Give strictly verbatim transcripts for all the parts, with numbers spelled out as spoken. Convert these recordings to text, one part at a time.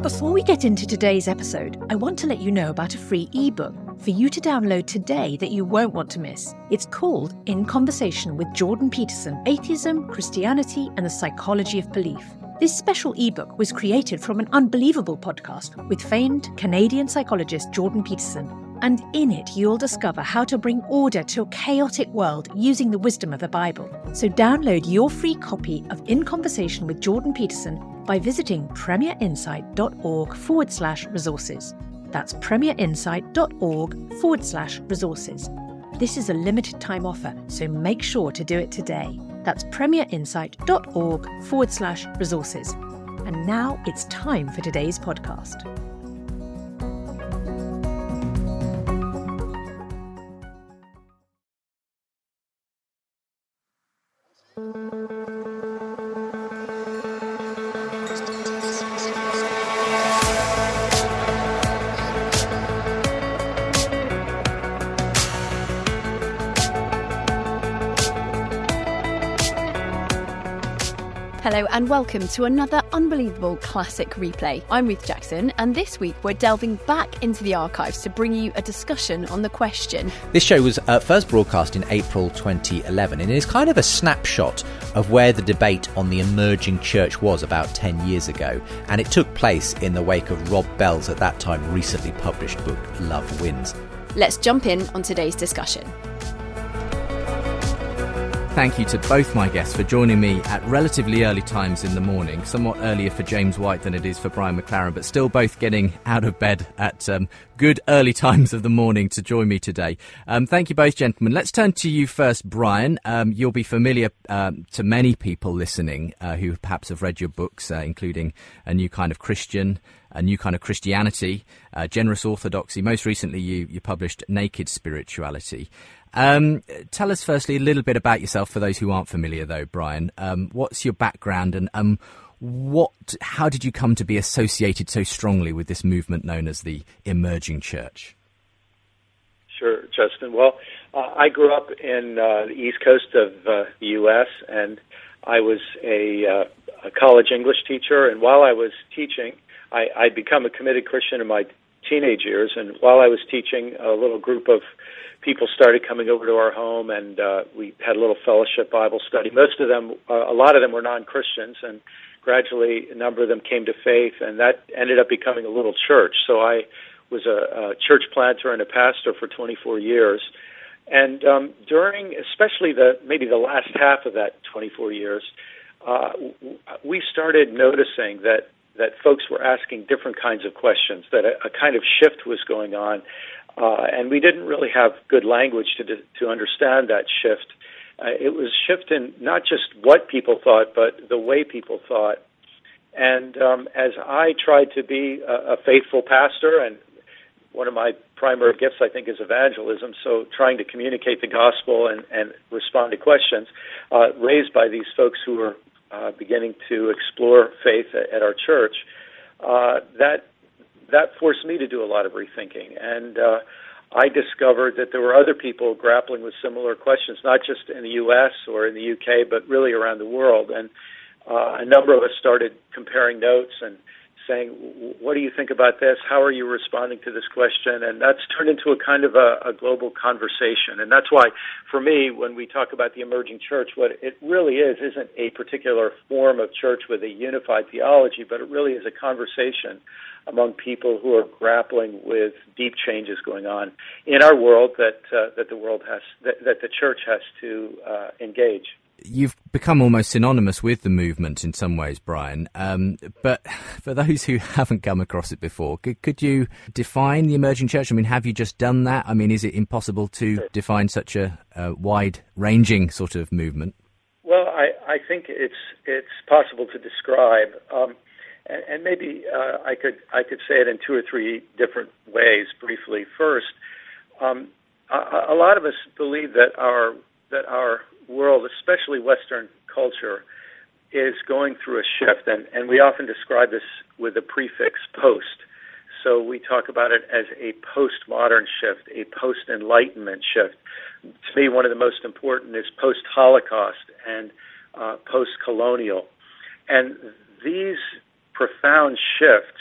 Before we get into today's episode, I want to let you know about a free ebook for you to download today that you won't want to miss. It's called In Conversation with Jordan Peterson, Atheism, Christianity, and the Psychology of Belief. This special ebook was created from an unbelievable podcast with famed Canadian psychologist Jordan Peterson. And in it, you'll discover how to bring order to a chaotic world using the wisdom of the Bible. So download your free copy of In Conversation with Jordan Peterson by visiting premierinsight.org forward slash resources. That's premierinsight.org forward slash resources. This is a limited time offer, so make sure to do it today. That's premierinsight.org forward slash resources. And now it's time for today's podcast. Hello and welcome to another unbelievable classic replay. I'm Ruth Jackson, and this week we're delving back into the archives to bring you a discussion on the question. This show was uh, first broadcast in April twenty eleven, and it is kind of a snapshot of where the debate on the emerging church was about ten years ago, and it took place in the wake of Rob Bell's at that time recently published book Love Wins. Let's jump in on today's discussion. Thank you to both my guests for joining me at relatively early times in the morning, somewhat earlier for James White than it is for Brian McLaren, but still both getting out of bed at um, good early times of the morning to join me today. Um, thank you both, gentlemen. Let's turn to you first, Brian. Um, you'll be familiar um, to many people listening uh, who perhaps have read your books, uh, including A New Kind of Christian, A New Kind of Christianity, uh, Generous Orthodoxy. Most recently, you, you published Naked Spirituality. Um, tell us firstly a little bit about yourself for those who aren't familiar, though, Brian. Um, what's your background, and um, what? How did you come to be associated so strongly with this movement known as the emerging church? Sure, Justin. Well, uh, I grew up in uh, the East Coast of uh, the U S, and I was a, uh, a college English teacher. And while I was teaching, I, I'd become a committed Christian in my teenage years. And while I was teaching, a little group of people started coming over to our home, and uh, we had a little fellowship Bible study. Most of them, uh, a lot of them were non-Christians, and gradually a number of them came to faith, and that ended up becoming a little church. So I was a, a church planter and a pastor for twenty-four years. And um, during, especially the maybe the last half of that twenty-four years, uh, we started noticing that, that folks were asking different kinds of questions, that a, a kind of shift was going on. Uh, and we didn't really have good language to to understand that shift. Uh, it was shift in not just what people thought, but the way people thought. And um, as I tried to be a, a faithful pastor, and one of my primary gifts, I think, is evangelism, so trying to communicate the gospel and, and respond to questions uh, raised by these folks who were uh, beginning to explore faith at, at our church, uh, that that forced me to do a lot of rethinking. And uh, I discovered that there were other people grappling with similar questions, not just in the U S or in the U K, but really around the world. And uh, a number of us started comparing notes and saying, what do you think about this? How are you responding to this question? And that's turned into a kind of a, a global conversation. And that's why, for me, when we talk about the emerging church, what it really is isn't a particular form of church with a unified theology, but it really is a conversation among people who are grappling with deep changes going on in our world that uh, that the world has, that, that the church has to uh, engage. You've become almost synonymous with the movement in some ways, Brian. Um, but for those who haven't come across it before, could, could you define the emerging church? I mean, have you just done that? I mean, is it impossible to sure. define such a, a wide-ranging sort of movement? Well, I, I think it's it's possible to describe. Um, And, and maybe uh, I could I could say it in two or three different ways briefly. First, um, a, a lot of us believe that our that our world, especially Western culture, is going through a shift, and, and we often describe this with the prefix post. So we talk about it as a postmodern shift, a post-enlightenment shift. To me, one of the most important is post-Holocaust and uh, post-colonial. And these profound shifts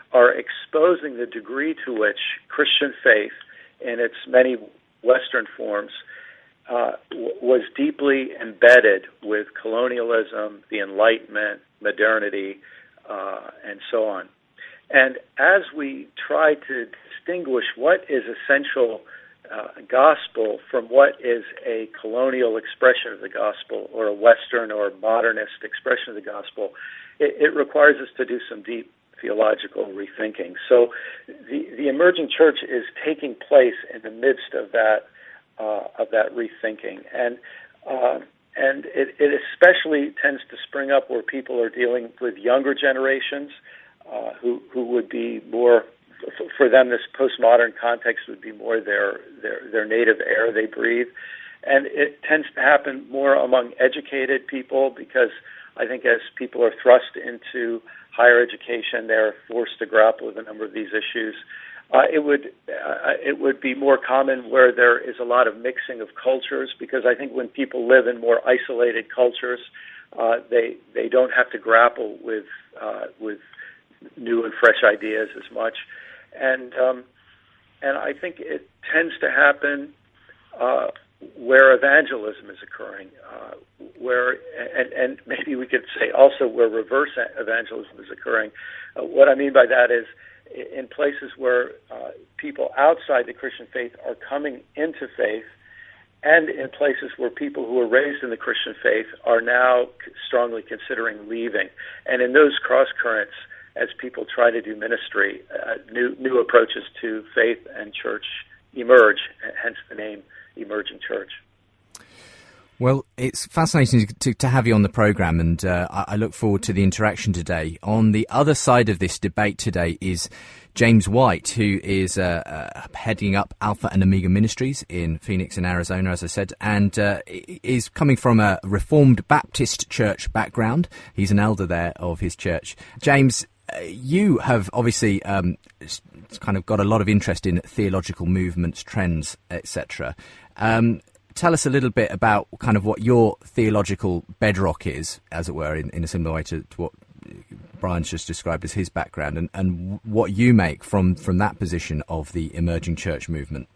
are exposing the degree to which Christian faith, in its many Western forms, uh, w- was deeply embedded with colonialism, the Enlightenment, modernity, uh, and so on. And as we try to distinguish what is essential uh, gospel from what is a colonial expression of the gospel or a Western or modernist expression of the gospel, it, it requires us to do some deep theological rethinking. So the, the emerging church is taking place in the midst of that uh, of that rethinking. And uh, and it, it especially tends to spring up where people are dealing with younger generations uh, who who would be more, for them this postmodern context would be more their, their, their native air they breathe. And it tends to happen more among educated people because I think as people are thrust into higher education, they're forced to grapple with a number of these issues. Uh, it would uh, it would be more common where there is a lot of mixing of cultures, because I think when people live in more isolated cultures, uh, they they don't have to grapple with uh, with new and fresh ideas as much, and um, and I think it tends to happen uh, where evangelism is occurring, uh, where and, and maybe we could say also where reverse evangelism is occurring. Uh, what I mean by that is in places where uh, people outside the Christian faith are coming into faith, and in places where people who were raised in the Christian faith are now strongly considering leaving. And in those cross currents, as people try to do ministry, uh, new new approaches to faith and church emerge, hence the name Emerging Church. Well, it's fascinating to, to have you on the programme, and uh, I look forward to the interaction today. On the other side of this debate today is James White, who is uh, uh, heading up Alpha and Omega Ministries in Phoenix in Arizona, as I said, and uh, is coming from a Reformed Baptist church background. He's an elder there of his church. James, uh, you have obviously um, kind of got a lot of interest in theological movements, trends, et cetera. Um Tell us a little bit about kind of what your theological bedrock is, as it were, in, in a similar way to, to what Brian's just described as his background, and, and what you make from, from that position of the emerging church movement.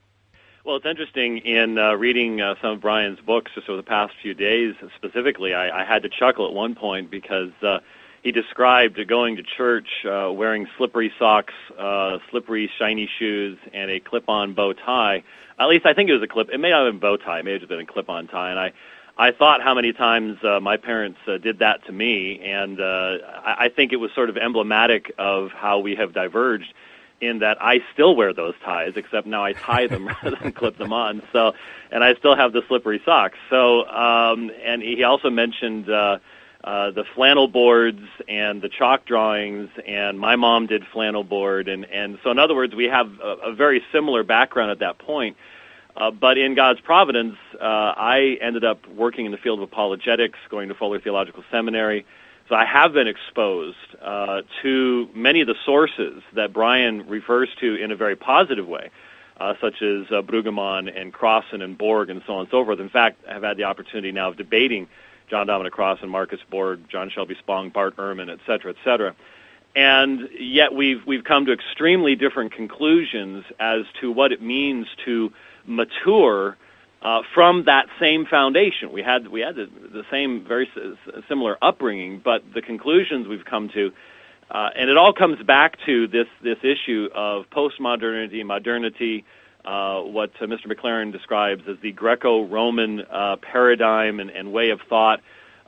Well, it's interesting in uh, reading uh, some of Brian's books just over the past few days specifically, I, I had to chuckle at one point because uh, he described going to church uh, wearing slippery socks, uh, slippery, shiny shoes, and a clip-on bow tie. At least I think it was a clip. It may not have been a bow tie. It may have just been a clip-on tie. And I, I thought how many times uh, my parents uh, did that to me, and uh, I, I think it was sort of emblematic of how we have diverged in that I still wear those ties, except now I tie them rather than clip them on. So, and I still have the slippery socks. So, um, and he also mentioned uh, uh, the flannel boards and the chalk drawings, and my mom did flannel board, and, and so in other words, we have a, a very similar background at that point. Uh, but in God's providence, uh, I ended up working in the field of apologetics, going to Fuller Theological Seminary. So I have been exposed uh, to many of the sources that Brian refers to in a very positive way, uh, such as uh, Brueggemann and Crossan and Borg and so on and so forth. In fact, I've had the opportunity now of debating John Dominic Crossan, Marcus Borg, John Shelby Spong, Bart Ehrman, et cetera, et cetera. And yet we've we've come to extremely different conclusions as to what it means to mature uh, from that same foundation. We had we had the, the same very s- similar upbringing, but the conclusions we've come to, uh, and it all comes back to this this issue of postmodernity, modernity, uh, what uh, Mister McLaren describes as the Greco-Roman uh, paradigm and, and way of thought.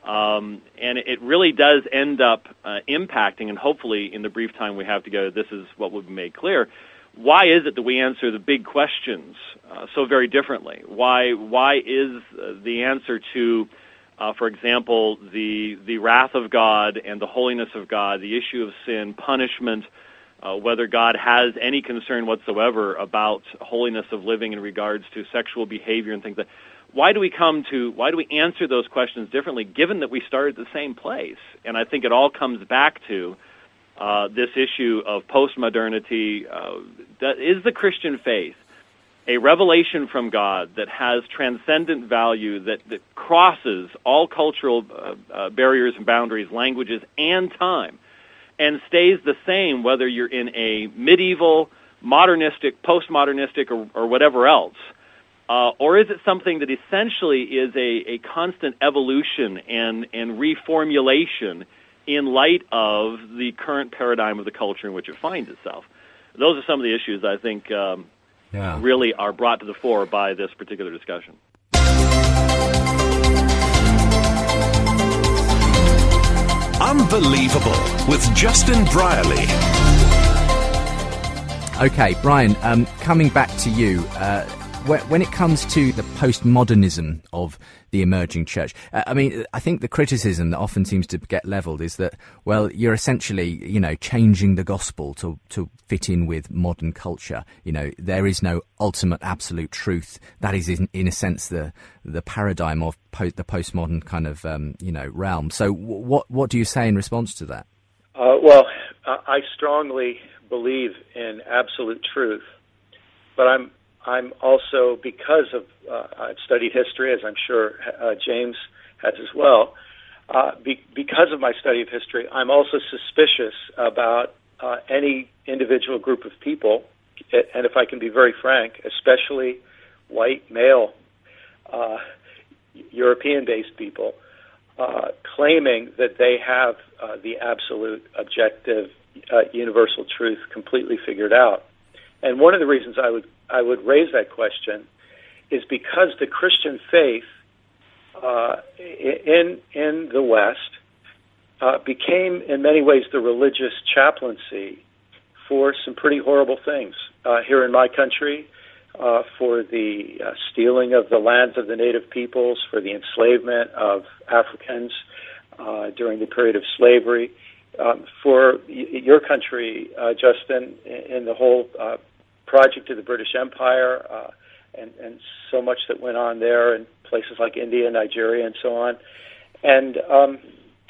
Um, and it really does end up uh, impacting, and hopefully in the brief time we have together, this is what will be made clear. Why is it that we answer the big questions uh, so very differently? Why why is uh, the answer to, uh, for example, the the wrath of God and the holiness of God, the issue of sin, punishment, uh, whether God has any concern whatsoever about holiness of living in regards to sexual behavior and things like that? Why do we come to, why do we answer those questions differently, given that we started at the same place? And I think it all comes back to uh, this issue of postmodernity. Uh, is the Christian faith a revelation from God that has transcendent value, that, that crosses all cultural uh, uh, barriers and boundaries, languages, and time? and stays the same whether you're in a medieval, modernistic, postmodernistic, or, or whatever else? Uh, or is it something that essentially is a, a constant evolution and, and reformulation in light of the current paradigm of the culture in which it finds itself? Those are some of the issues I think um, yeah. really are brought to the fore by this particular discussion. Unbelievable with Justin Brierley. Okay, Brian, um, coming back to you, uh, when it comes to the postmodernism of the emerging church, uh, I mean, I think the criticism that often seems to get levelled is that, well, you're essentially, you know, changing the gospel to, to fit in with modern culture. You know, there is no ultimate absolute truth. That is, in, in a sense, the the paradigm of po- the postmodern kind of, um, you know, realm. So w- what what do you say in response to that? Uh, well, I strongly believe in absolute truth, but I'm I'm also, because of, uh, I've studied history, as I'm sure uh, James has as well, uh, be, because of my study of history, I'm also suspicious about uh, any individual group of people, and if I can be very frank, especially white, male, uh, European-based people, uh, claiming that they have uh, the absolute, objective, uh, universal truth completely figured out. And one of the reasons I would I would raise that question is because the Christian faith uh, in in the West uh, became, in many ways, the religious chaplaincy for some pretty horrible things. Uh, here in my country, uh, for the uh, stealing of the lands of the native peoples, for the enslavement of Africans uh, during the period of slavery, um, for y- your country, uh, Justin, in the whole uh, project of the British Empire, uh, and, and so much that went on there in places like India, Nigeria, and so on. And um,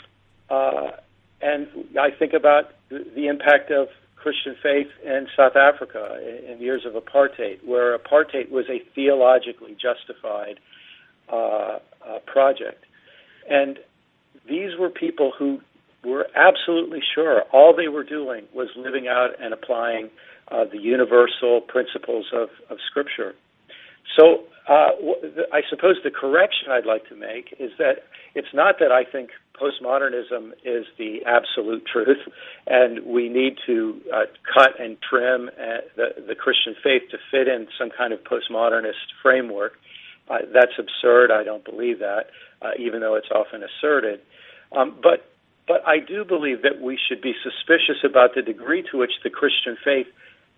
uh, and I think about the, the impact of Christian faith in South Africa in, in years of apartheid, where apartheid was a theologically justified uh, uh, project. And these were people who were absolutely sure all they were doing was living out and applying uh, the universal principles of, of Scripture. So uh, I suppose the correction I'd like to make is that it's not that I think postmodernism is the absolute truth, and we need to uh, cut and trim uh, the, the Christian faith to fit in some kind of postmodernist framework. Uh, that's absurd. I don't believe that, uh, even though it's often asserted. Um, but but I do believe that we should be suspicious about the degree to which the Christian faith,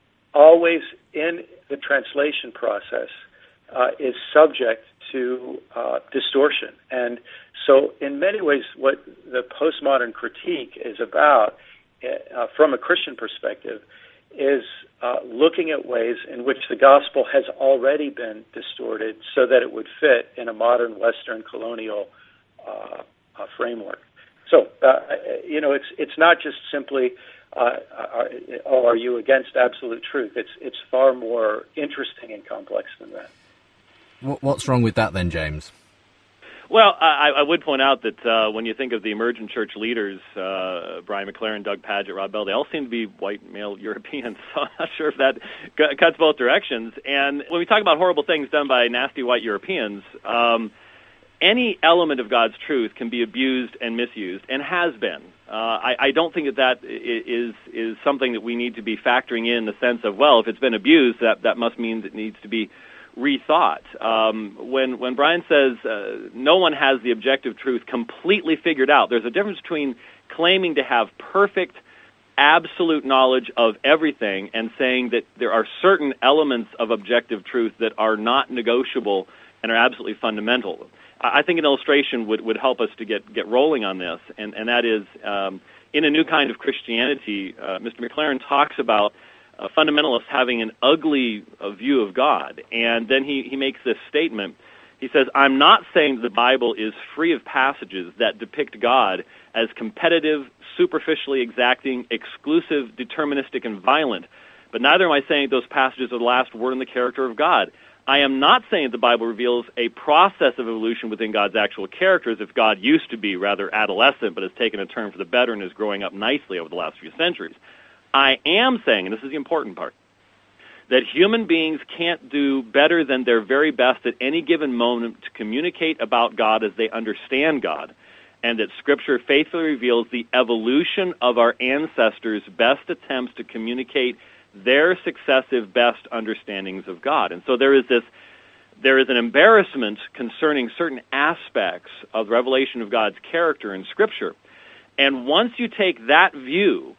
always in the translation process, uh, is subject to uh, distortion. And so in many ways what the postmodern critique is about, uh, from a Christian perspective, is uh, looking at ways in which the gospel has already been distorted so that it would fit in a modern Western colonial uh, uh, framework. So, uh, you know, it's it's not just simply, uh, are, oh, are you against absolute truth? It's it's far more interesting and complex than that. What's wrong with that then, James? Well, I, I would point out that uh, when you think of the emergent church leaders, uh, Brian McLaren, Doug Pagitt, Rob Bell, they all seem to be white male Europeans, so I'm not sure if that c- cuts both directions. And when we talk about horrible things done by nasty white Europeans, um, any element of God's truth can be abused and misused, and has been. Uh, I, I don't think that that is is something that we need to be factoring in the sense of, well, if it's been abused, that, that must mean it needs to be rethought. Um, when when Brian says uh, no one has the objective truth completely figured out, there's a difference between claiming to have perfect, absolute knowledge of everything and saying that there are certain elements of objective truth that are not negotiable and are absolutely fundamental. I think an illustration would, would help us to get, get rolling on this, and, and that is um, in A New Kind of Christianity, uh, Mister McLaren talks about Uh, fundamentalists having an ugly uh, view of God. And then he, he makes this statement. He says, I'm not saying the Bible is free of passages that depict God as competitive, superficially exacting, exclusive, deterministic, and violent. But neither am I saying those passages are the last word in the character of God. I am not saying the Bible reveals a process of evolution within God's actual character, as if God used to be rather adolescent but has taken a turn for the better and is growing up nicely over the last few centuries. I am saying, and this is the important part, that human beings can't do better than their very best at any given moment to communicate about God as they understand God, and that Scripture faithfully reveals the evolution of our ancestors' best attempts to communicate their successive best understandings of God. And so there is this, there is an embarrassment concerning certain aspects of the revelation of God's character in Scripture. And once you take that view,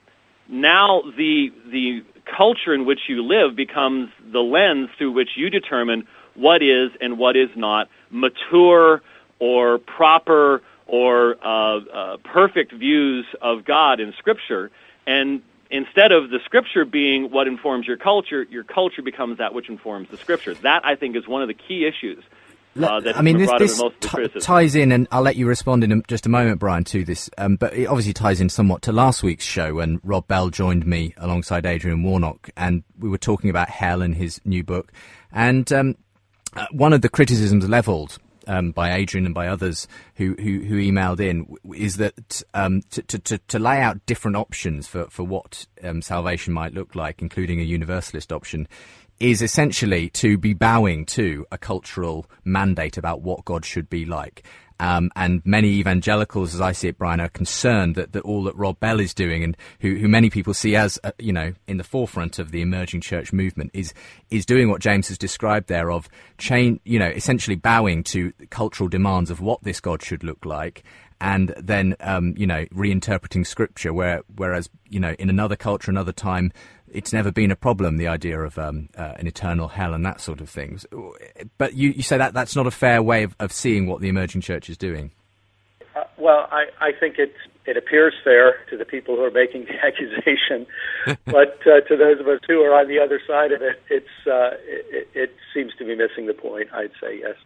now the the culture in which you live becomes the lens through which you determine what is and what is not mature or proper or uh, uh, perfect views of God in Scripture. And instead of the Scripture being what informs your culture, your culture becomes that which informs the Scripture. That, I think, is one of the key issues uh, that I mean, has this, brought this in most of the t- criticism. ties in, and I'll let you respond in a, just a moment, Brian, to this, um, but it obviously ties in somewhat to last week's show when Rob Bell joined me alongside Adrian Warnock, and we were talking about hell and his new book. And um, uh, one of the criticisms levelled Um, by Adrian and by others who, who, who emailed in is that um, to, to, to lay out different options for, for what um, salvation might look like, including a universalist option, is essentially to be bowing to a cultural mandate about what God should be like. Um, and many evangelicals, as I see it, Brian, are concerned that, that all that Rob Bell is doing, and who, who many people see as, uh, you know, in the forefront of the emerging church movement, is is doing what James has described there of, chain, you know, essentially bowing to cultural demands of what this God should look like, and then, um, you know, reinterpreting Scripture, where, whereas, you know, in another culture, another time, it's never been a problem, the idea of um, uh, an eternal hell and that sort of thing. But you, you say that that's not a fair way of, of seeing what the emerging church is doing. Uh, well, I, I think it, it appears fair to the people who are making the accusation, but uh, to those of us who are on the other side of it, it's uh, it, it seems to be missing the point, I'd say, yes.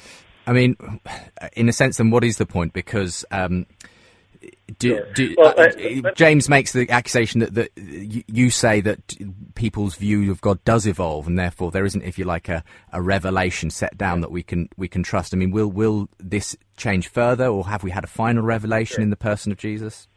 I mean, in a sense, then what is the point? Because... Um, Do, sure. do, well, uh, uh, James makes the accusation that, that you, you say that people's view of God does evolve, and therefore there isn't, if you like, a, a revelation set down that we can we can trust. I mean, will will this change further, or have we had a final revelation sure. in the person of Jesus?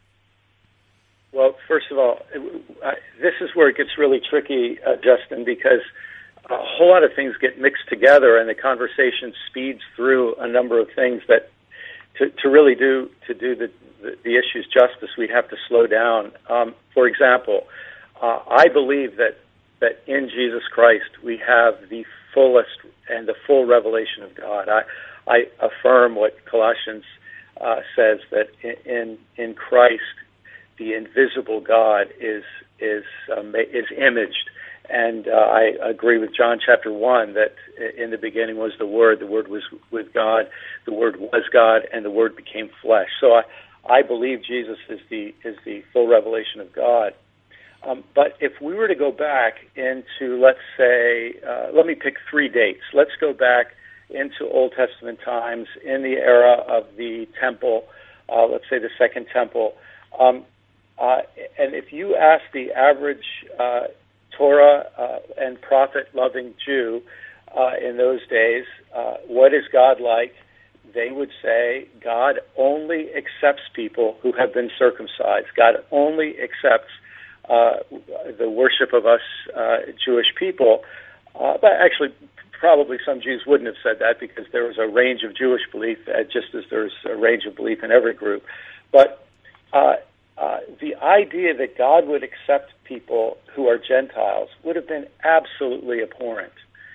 Well, first of all, uh, this is where it gets really tricky, uh, Justin, because a whole lot of things get mixed together, and the conversation speeds through a number of things that, to, to really do to do the The, the issue's justice, we'd have to slow down. Um, for example, uh, I believe that that in Jesus Christ we have the fullest and the full revelation of God. I, I affirm what Colossians uh, says, that in, in in Christ the invisible God is is um, is imaged. And uh, I agree with John chapter one that in the beginning was the Word, the Word was with God, the Word was God, and the Word became flesh. So I, I believe Jesus is the is the full revelation of God. Um, but if we were to go back into, let's say, uh, let me pick three dates. Let's go back into Old Testament times in the era of the temple, uh, let's say the Second Temple. Um, uh, and if you ask the average uh, Torah uh, and prophet-loving Jew uh, in those days, uh, what is God like? They would say God only accepts people who have been circumcised. God only accepts uh, the worship of us uh, Jewish people. Uh, but actually, probably some Jews wouldn't have said that, because there was a range of Jewish belief, uh, just as there's a range of belief in every group. But uh, uh, the idea that God would accept people who are Gentiles would have been absolutely abhorrent.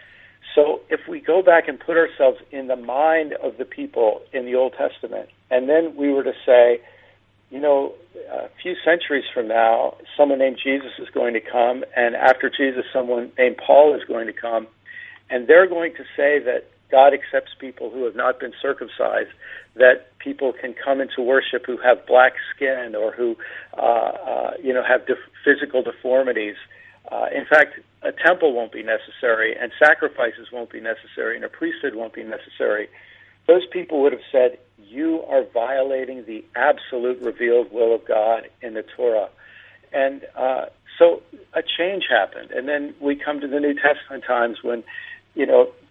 So if we go back and put ourselves in the mind of the people in the Old Testament, and then we were to say, you know, a few centuries from now, someone named Jesus is going to come, and after Jesus, someone named Paul is going to come, and they're going to say that God accepts people who have not been circumcised, that people can come into worship who have black skin or who, uh, uh, you know, have def- physical deformities. Uh, in fact, a temple won't be necessary, and sacrifices won't be necessary, and a priesthood won't be necessary. Those people would have said, you are violating the absolute revealed will of God in the Torah. And uh, so a change happened. And then we come to the New Testament times when, you know,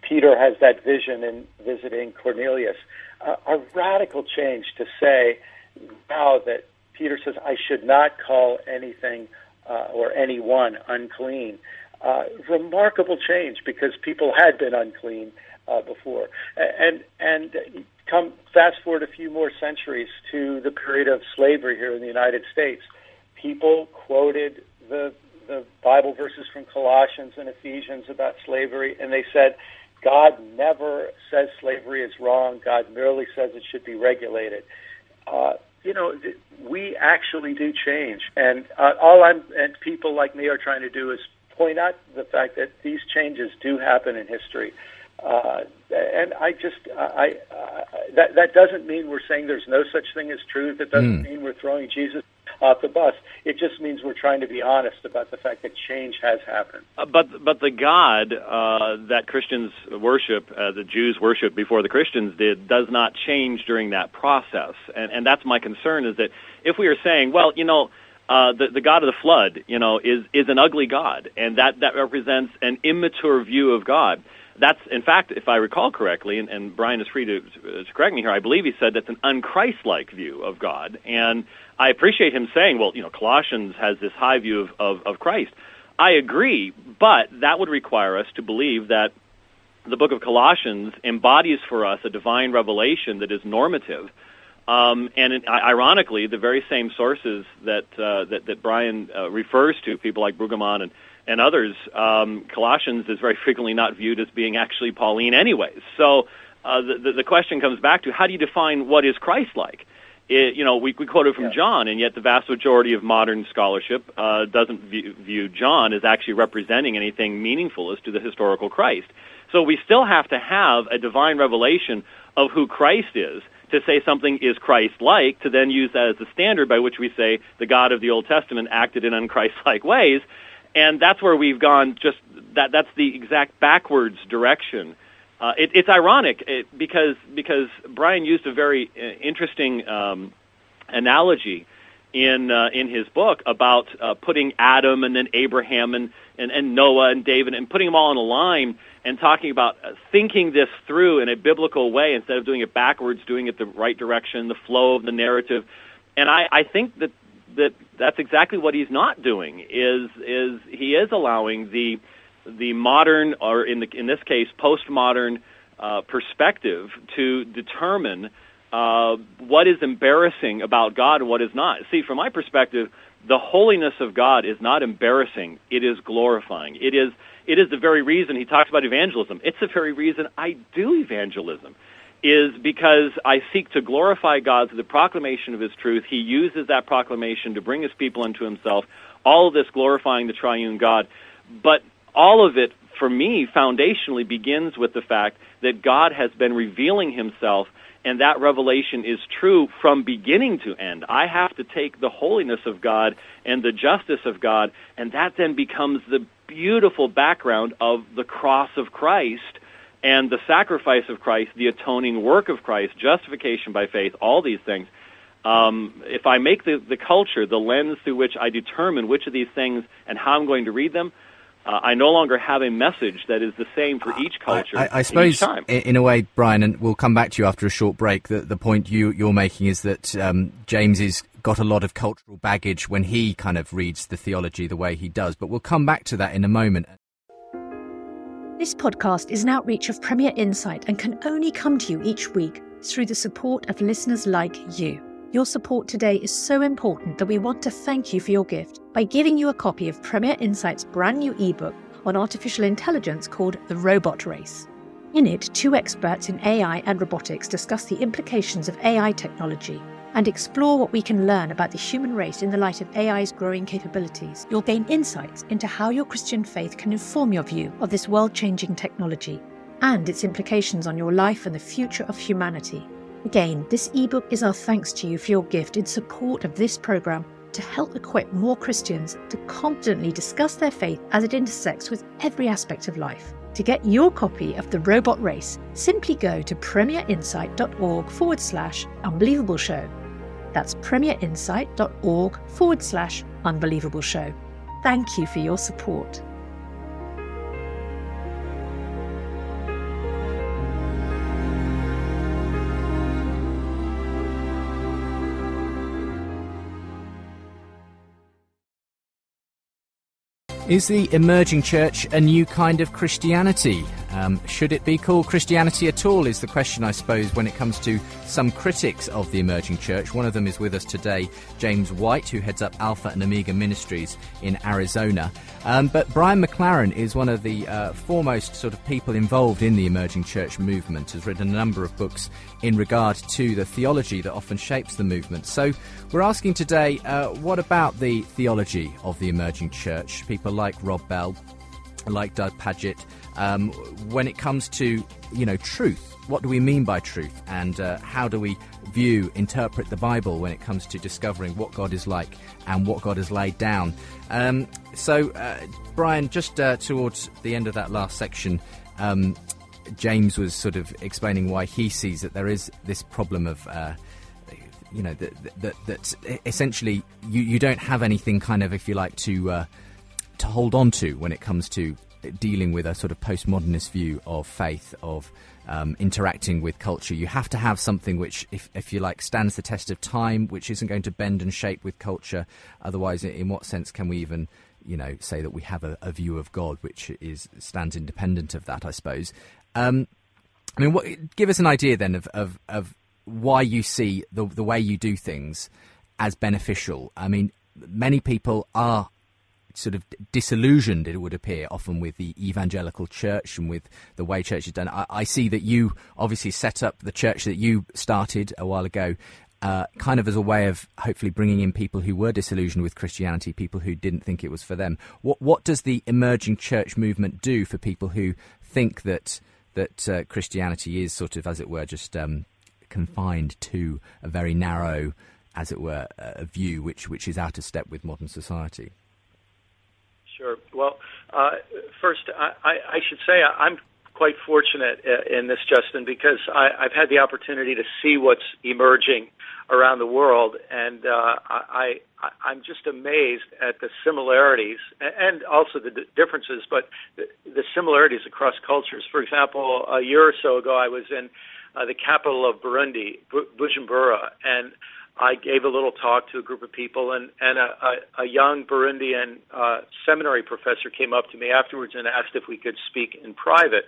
Peter has that vision in visiting Cornelius. Uh, a radical change to say now that Peter says, I should not call anything uh, or anyone unclean. Uh, remarkable change, because people had been unclean uh, before. And and come fast forward a few more centuries to the period of slavery here in the United States. People quoted the the Bible verses from Colossians and Ephesians about slavery, and they said, God never says slavery is wrong. God merely says it should be regulated. Uh, you know, we actually do change, and uh, all I'm and people like me are trying to do is point out the fact that these changes do happen in history. Uh, and I just, I, uh, that that doesn't mean we're saying there's no such thing as truth. It doesn't mm. mean we're throwing Jesus off the bus. It just means we're trying to be honest about the fact that change has happened. Uh, but but the God uh, that Christians worship, uh, the Jews worship before the Christians did, does not change during that process. And, and that's my concern, is that if we are saying, well, you know, Uh, the, the God of the flood, you know, is, is an ugly God, and that, that represents an immature view of God. That's, in fact, if I recall correctly, and, and Brian is free to, to correct me here, I believe he said that's an un-Christ-like view of God. And I appreciate him saying, well, you know, Colossians has this high view of, of, of Christ. I agree, but that would require us to believe that the book of Colossians embodies for us a divine revelation that is normative. Um, and it, ironically, the very same sources that uh, that, that Brian uh, refers to, people like Brueggemann and, and others, um, Colossians is very frequently not viewed as being actually Pauline anyways. So uh, the, the question comes back to, how do you define what is Christ-like? It, you know, we, we quoted from yeah. John, and yet the vast majority of modern scholarship uh, doesn't view, view John as actually representing anything meaningful as to the historical Christ. So we still have to have a divine revelation of who Christ is to say something is Christ-like, to then use that as the standard by which we say the God of the Old Testament acted in un-Christ-like ways. And that's where we've gone, just that that's the exact backwards direction. Uh, it, it's ironic it, because because Brian used a very uh, interesting um, analogy in uh, in his book about uh, putting Adam and then Abraham and, and, and Noah and David and putting them all in a line and talking about uh, thinking this through in a biblical way instead of doing it backwards, doing it the right direction, the flow of the narrative. And I, I think that, that that's exactly what he's not doing, is is he is allowing the the modern, or in the in this case, postmodern uh, perspective to determine uh, what is embarrassing about God and what is not. See, from my perspective, the holiness of God is not embarrassing. It is glorifying. It is It is the very reason he talks about evangelism. It's the very reason I do evangelism, is because I seek to glorify God through the proclamation of his truth. He uses that proclamation to bring his people unto himself, all of this glorifying the triune God. But all of it, for me, foundationally begins with the fact that God has been revealing himself, and that revelation is true from beginning to end. I have to take the holiness of God and the justice of God, and that then becomes the beautiful background of the cross of Christ and the sacrifice of Christ, the atoning work of Christ, justification by faith, all these things. Um, if I make the, the culture the lens through which I determine which of these things and how I'm going to read them, uh, I no longer have a message that is the same for each culture. I, I, I suppose, each time. in a way, Brian, and we'll come back to you after a short break, the, the point you, you're making is that um, James is got a lot of cultural baggage when he kind of reads the theology the way he does. But we'll come back to that in a moment. This podcast is an outreach of Premier Insight and can only come to you each week through the support of listeners like you. Your support today is so important that we want to thank you for your gift by giving you a copy of Premier Insight's brand new ebook on artificial intelligence called The Robot Race. In it, two experts in A I and robotics discuss the implications of A I technology and explore what we can learn about the human race in the light of A I's growing capabilities. You'll gain insights into how your Christian faith can inform your view of this world-changing technology and its implications on your life and the future of humanity. Again, this ebook is our thanks to you for your gift in support of this program to help equip more Christians to confidently discuss their faith as it intersects with every aspect of life. To get your copy of The Robot Race, simply go to premierinsight.org forward slash unbelievable show. That's premierinsight.org forward slash unbelievable show. Thank you for your support. Is the emerging church a new kind of Christianity? Um, should it be called Christianity at all is the question, I suppose, when it comes to some critics of the emerging church. One of them is with us today, James White, who heads up Alpha and Omega Ministries in Arizona. Um, but Brian McLaren is one of the uh, foremost sort of people involved in the emerging church movement, has written a number of books in regard to the theology that often shapes the movement. So we're asking today, uh, what about the theology of the emerging church? People like Rob Bell, like Doug Pagitt, um, when it comes to, you know, truth. What do we mean by truth? And uh, how do we view, interpret the Bible when it comes to discovering what God is like and what God has laid down? Um, so, uh, Brian, just uh, towards the end of that last section, um, James was sort of explaining why he sees that there is this problem of, uh, you know, that, that, that essentially you, you don't have anything kind of, if you like, to uh, to hold on to when it comes to dealing with a sort of postmodernist view of faith, of um, interacting with culture. You have to have something which, if, if you like, stands the test of time, which isn't going to bend and shape with culture. Otherwise, in what sense can we even, you know, say that we have a, a view of God which is stands independent of that, I suppose. Um, I mean, what, give us an idea then of, of, of why you see the, the way you do things as beneficial. I mean, many people are sort of disillusioned, it would appear, often with the evangelical church and with the way church is done. I, I see that you obviously set up the church that you started a while ago uh, kind of as a way of hopefully bringing in people who were disillusioned with Christianity, people who didn't think it was for them. What what does the emerging church movement do for people who think that that uh, Christianity is sort of, as it were, just um, confined to a very narrow, as it were, a view which, which is out of step with modern society? Sure. Well, uh, first, I, I, I should say I'm quite fortunate in this, Justin, because I, I've had the opportunity to see what's emerging around the world, and uh, I, I, I'm just amazed at the similarities and also the differences, but the, the similarities across cultures. For example, a year or so ago, I was in uh, the capital of Burundi, Bujumbura, and I gave a little talk to a group of people, and, and a, a, a young Burundian uh, seminary professor came up to me afterwards and asked if we could speak in private.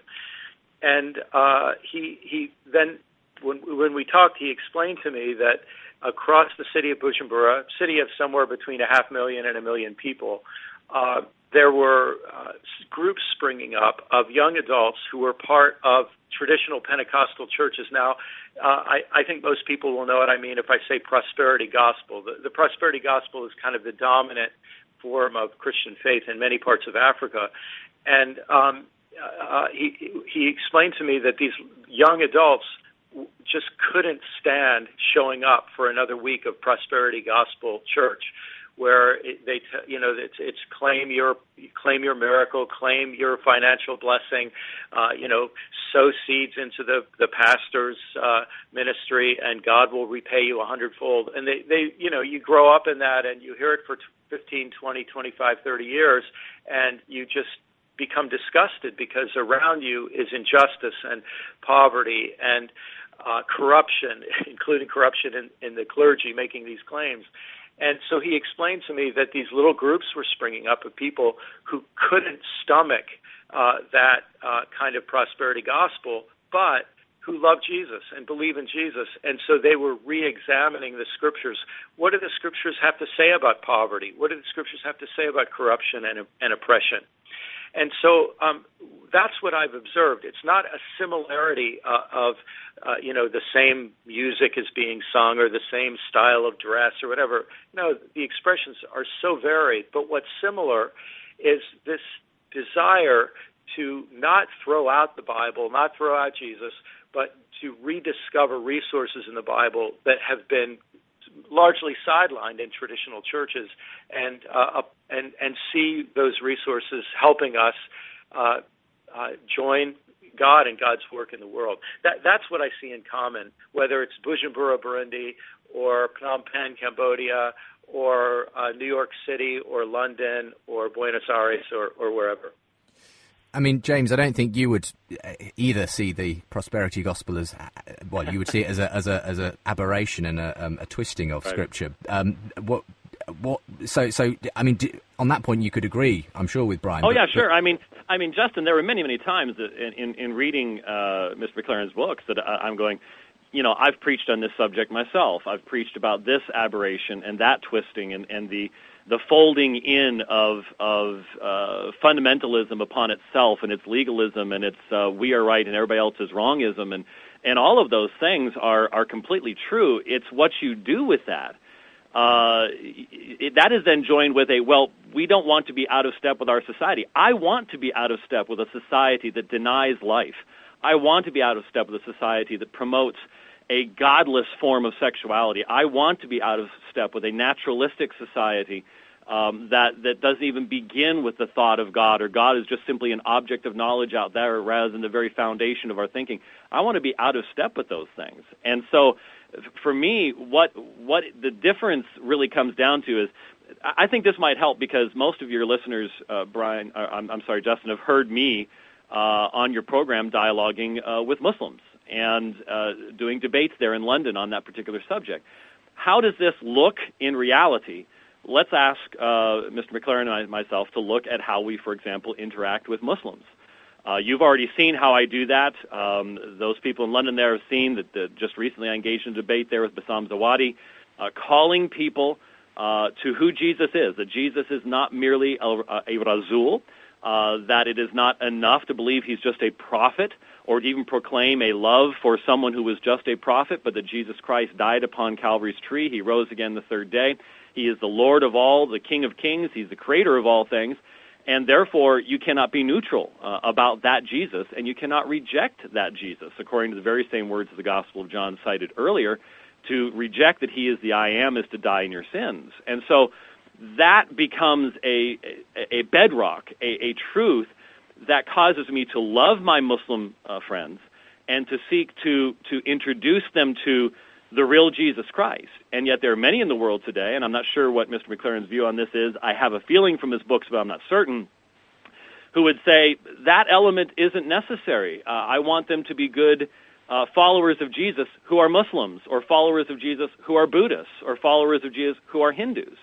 And uh, he he then, when, when we talked, he explained to me that across the city of Bujumbura, a city of somewhere between a half million and a million people, uh, there were uh, groups springing up of young adults who were part of traditional Pentecostal churches. Now, uh, I, I think most people will know what I mean if I say prosperity gospel. The, the prosperity gospel is kind of the dominant form of Christian faith in many parts of Africa. And um, uh, he, he explained to me that these young adults just couldn't stand showing up for another week of prosperity gospel church, where it, they, t- you know, it's, it's claim your, claim your miracle, claim your financial blessing, uh, you know, sow seeds into the the pastor's uh, ministry, and God will repay you a hundredfold. And they, they, you know, you grow up in that, and you hear it for fifteen, twenty, twenty-five, thirty years, and you just become disgusted because around you is injustice and poverty and uh, corruption, including corruption in, in the clergy making these claims. And so he explained to me that these little groups were springing up of people who couldn't stomach uh, that uh, kind of prosperity gospel, but who love Jesus and believe in Jesus. And so they were re-examining the scriptures. What do the scriptures have to say about poverty? What do the scriptures have to say about corruption and, and oppression? And so um, that's what I've observed. It's not a similarity uh, of, uh, you know, the same music is being sung or the same style of dress or whatever. No, the expressions are so varied. But what's similar is this desire to not throw out the Bible, not throw out Jesus, but to rediscover resources in the Bible that have been largely sidelined in traditional churches, and uh, and and see those resources helping us uh, uh, join God and God's work in the world. That that's what I see in common, whether it's Bujumbura, Burundi, or Phnom Penh, Cambodia, or uh, New York City, or London, or Buenos Aires, or, or wherever. I mean, James, I don't think you would either see the prosperity gospel as, well, you would see it as a as a as a aberration and a, um, a twisting of right. Scripture. Um, what what? So, so I mean, do, on that point, you could agree, I'm sure, with Brian. Oh but, yeah, sure. But... I mean, I mean, Justin, there were many, many times that in, in, in reading uh, Mister McLaren's books that I, I'm going, you know, I've preached on this subject myself. I've preached about this aberration and that twisting and, and the the folding in of of uh, fundamentalism upon itself and its legalism and its uh, we are right and everybody else is wrongism, and and all of those things are are completely true. It's what you do with that. Uh, it, that is then joined with a, well, we don't want to be out of step with our society. I want to be out of step with a society that denies life. I want to be out of step with a society that promotes a godless form of sexuality. I want to be out of step with a naturalistic society um, that, that doesn't even begin with the thought of God, or God is just simply an object of knowledge out there rather than the very foundation of our thinking. I want to be out of step with those things. And so for me, what what the difference really comes down to is, I think this might help because most of your listeners, uh, Brian, uh, I'm, I'm sorry, Justin, have heard me uh, on your program dialoguing uh, with Muslims and uh, doing debates there in London on that particular subject. How does this look in reality? Let's ask uh, Mister McLaren and myself to look at how we, for example, interact with Muslims. Uh, you've already seen how I do that. Um, those people in London there have seen that the, just recently I engaged in a debate there with Bassam Zawadi, uh, calling people uh, to who Jesus is, that Jesus is not merely a, a Rasul, uh, that it is not enough to believe he's just a prophet or to even proclaim a love for someone who was just a prophet, but that Jesus Christ died upon Calvary's tree. He rose again the third day. He is the Lord of all, the King of kings. He's the creator of all things. And therefore, you cannot be neutral uh, about that Jesus, and you cannot reject that Jesus, according to the very same words of the Gospel of John cited earlier. To reject that he is the I am is to die in your sins. And so that becomes a, a, a bedrock, a, a truth that causes me to love my Muslim uh, friends and to seek to, to introduce them to the real Jesus Christ. And yet there are many in the world today, and I'm not sure what Mister McLaren's view on this is. I have a feeling from his books, but I'm not certain, who would say that element isn't necessary. Uh, I want them to be good uh, followers of Jesus who are Muslims, or followers of Jesus who are Buddhists, or followers of Jesus who are Hindus.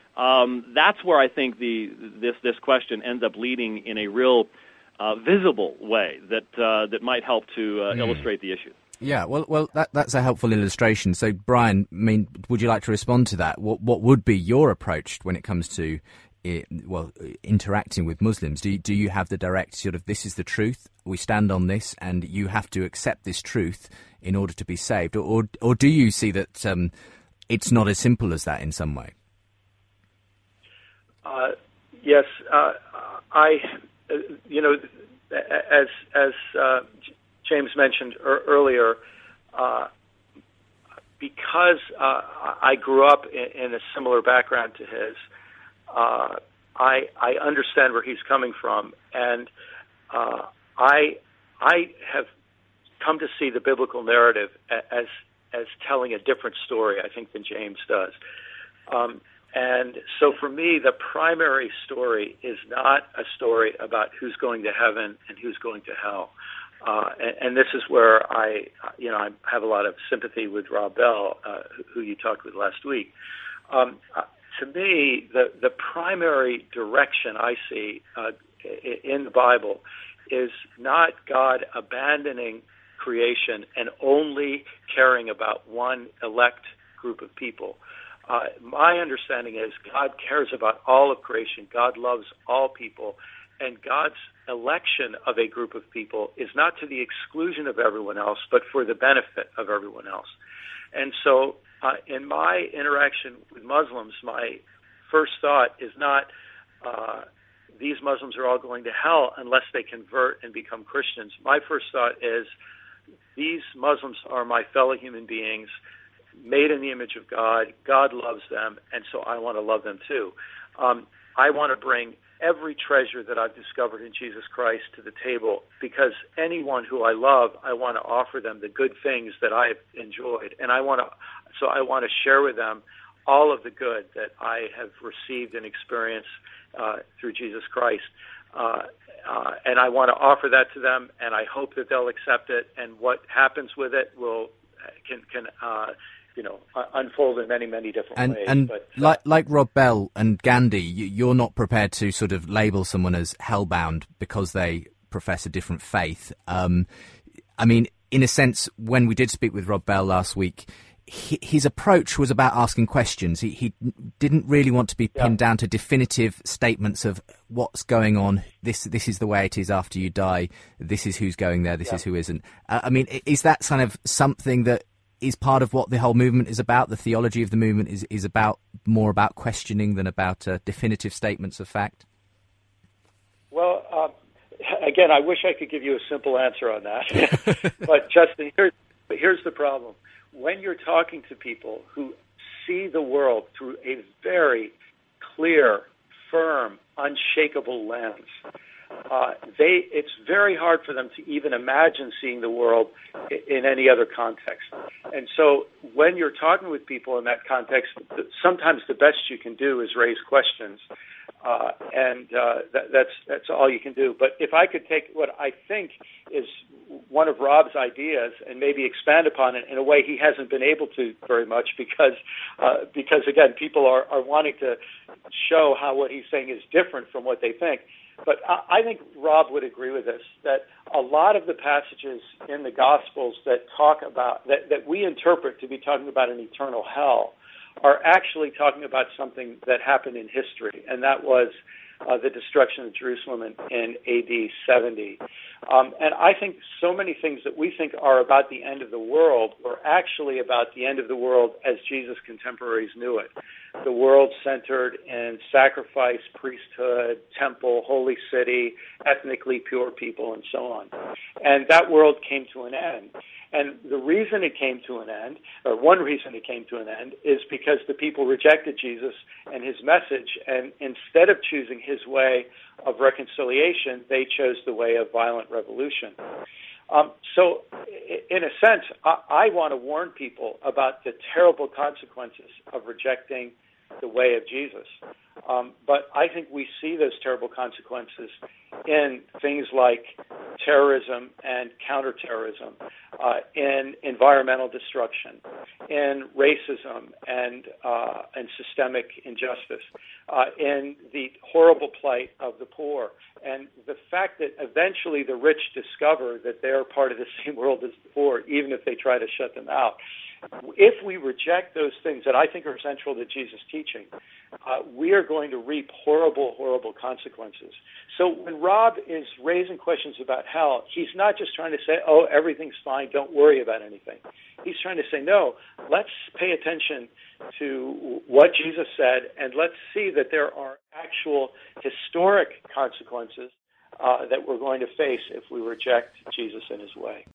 Um, that's where I think the this this question ends up leading in a real uh, visible way that uh, that might help to uh, mm. illustrate the issue. Yeah, well, well, that, that's a helpful illustration. So, Brian, I mean, would you like to respond to that? What what would be your approach when it comes to, it, well, interacting with Muslims? Do you, do you have the direct sort of, this is the truth, we stand on this, and you have to accept this truth in order to be saved? Or or, or do you see that um, it's not as simple as that in some way? Uh, yes, uh, I, uh, you know, as as. Uh, James mentioned er- earlier, uh, because uh, I grew up in, in a similar background to his, uh, I, I understand where he's coming from, and uh, I I have come to see the biblical narrative as as telling a different story, I think, than James does. Um, and so for me, the primary story is not a story about who's going to heaven and who's going to hell. Uh, and, and this is where I, you know, I have a lot of sympathy with Rob Bell, uh, who you talked with last week. Um, uh, to me, the, the primary direction I see uh, in the Bible is not God abandoning creation and only caring about one elect group of people. Uh, my understanding is God cares about all of creation. God loves all people. And God's election of a group of people is not to the exclusion of everyone else, but for the benefit of everyone else. And so uh, in my interaction with Muslims, my first thought is not uh, these Muslims are all going to hell unless they convert and become Christians. My first thought is these Muslims are my fellow human beings, made in the image of God. God loves them, and so I want to love them too. Um, I want to bring every treasure that I've discovered in Jesus Christ to the table, because anyone who I love, I want to offer them the good things that I've enjoyed, and I want to, so I want to share with them all of the good that I have received and experienced uh, through Jesus Christ, uh, uh, and I want to offer that to them, and I hope that they'll accept it. And what happens with it will can can uh, you know, unfold in many, many different and, ways. And but, uh, like, like Rob Bell and Gandhi, you're not prepared to sort of label someone as hellbound because they profess a different faith. Um, I mean, in a sense, when we did speak with Rob Bell last week, he, his approach was about asking questions. He, he didn't really want to be pinned yeah. down to definitive statements of what's going on. This this is the way it is after you die. This is who's going there. This yeah. is who isn't. Uh, I mean, is that kind of something that is part of what the whole movement is about? The theology of the movement is, is about more about questioning than about uh, definitive statements of fact? Well, uh, again, I wish I could give you a simple answer on that. But Justin, here's, here's the problem. When you're talking to people who see the world through a very clear, firm, unshakable lens, uh, they it's very hard for them to even imagine seeing the world in any other context. And so when you're talking with people in that context, sometimes the best you can do is raise questions. Uh, and uh, that, that's that's all you can do. But if I could take what I think is one of Rob's ideas and maybe expand upon it in a way he hasn't been able to very much because, uh, because again, people are, are wanting to show how what he's saying is different from what they think. But I, I think Rob would agree with this, that a lot of the passages in the Gospels that talk about, that, that we interpret to be talking about an eternal hell, are actually talking about something that happened in history, and that was uh, the destruction of Jerusalem in, in A D seventy. Um, and I think so many things that we think are about the end of the world were actually about the end of the world as Jesus' contemporaries knew it. The world centered in sacrifice, priesthood, temple, holy city, ethnically pure people, and so on. And that world came to an end. And the reason it came to an end, or one reason it came to an end, is because the people rejected Jesus and his message, and instead of choosing his way of reconciliation, they chose the way of violent revolution. Um, so, in a sense, I, I want to warn people about the terrible consequences of rejecting the way of Jesus. Um, but I think we see those terrible consequences in things like terrorism and counterterrorism, uh, in environmental destruction, in racism and uh, and systemic injustice, uh, in the horrible plight of the poor, and the fact that eventually the rich discover that they are part of the same world as the poor, even if they try to shut them out. If we reject those things that I think are central to Jesus' teaching, uh, we are going to reap horrible, horrible consequences. So when Rob is raising questions about hell, he's not just trying to say, oh, everything's fine, don't worry about anything. He's trying to say, no, let's pay attention to what Jesus said, and let's see that there are actual historic consequences uh, that we're going to face if we reject Jesus and his way.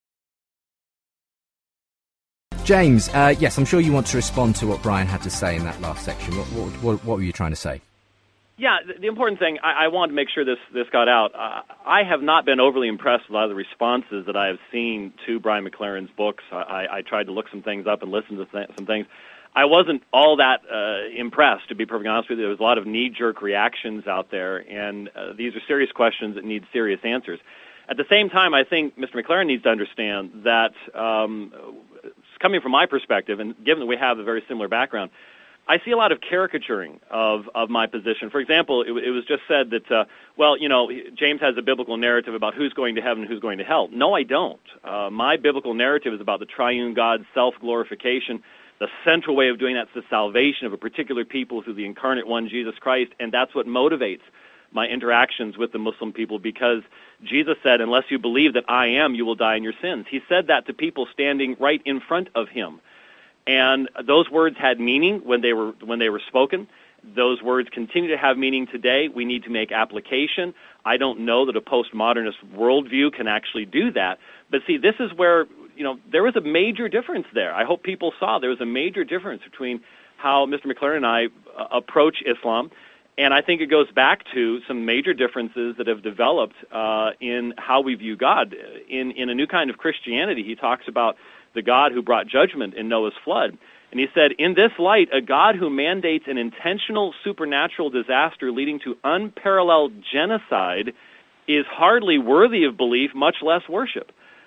James, uh, yes, I'm sure you want to respond to what Brian had to say in that last section. What, what, what, what were you trying to say? Yeah, the, the important thing, I, I wanted to make sure this, this got out. Uh, I have not been overly impressed with a lot of the responses that I have seen to Brian McLaren's books. I, I tried to look some things up and listen to th- some things. I wasn't all that uh, impressed, to be perfectly honest with you. There was a lot of knee-jerk reactions out there, and uh, these are serious questions that need serious answers. At the same time, I think Mister McLaren needs to understand that, um, coming from my perspective, and given that we have a very similar background, I see a lot of caricaturing of, of my position. For example, it, it was just said that, uh, well, you know, James has a biblical narrative about who's going to heaven and who's going to hell. No, I don't. Uh, my biblical narrative is about the triune God's self-glorification. The central way of doing that is the salvation of a particular people through the incarnate one, Jesus Christ, and that's what motivates my interactions with the Muslim people, because Jesus said, unless you believe that I am, you will die in your sins. He said that to people standing right in front of him. And those words had meaning when they were when they were spoken. Those words continue to have meaning today. We need to make application. I don't know that a postmodernist worldview can actually do that. But see, this is where, you know, there was a major difference there. I hope people saw there was a major difference between how Mister McLaren and I uh, approach Islam. And I think it goes back to some major differences that have developed uh, in how we view God. In, in a new kind of Christianity, he talks about the God who brought judgment in Noah's flood. And he said, in this light, a God who mandates an intentional supernatural disaster leading to unparalleled genocide is hardly worthy of belief, much less worship.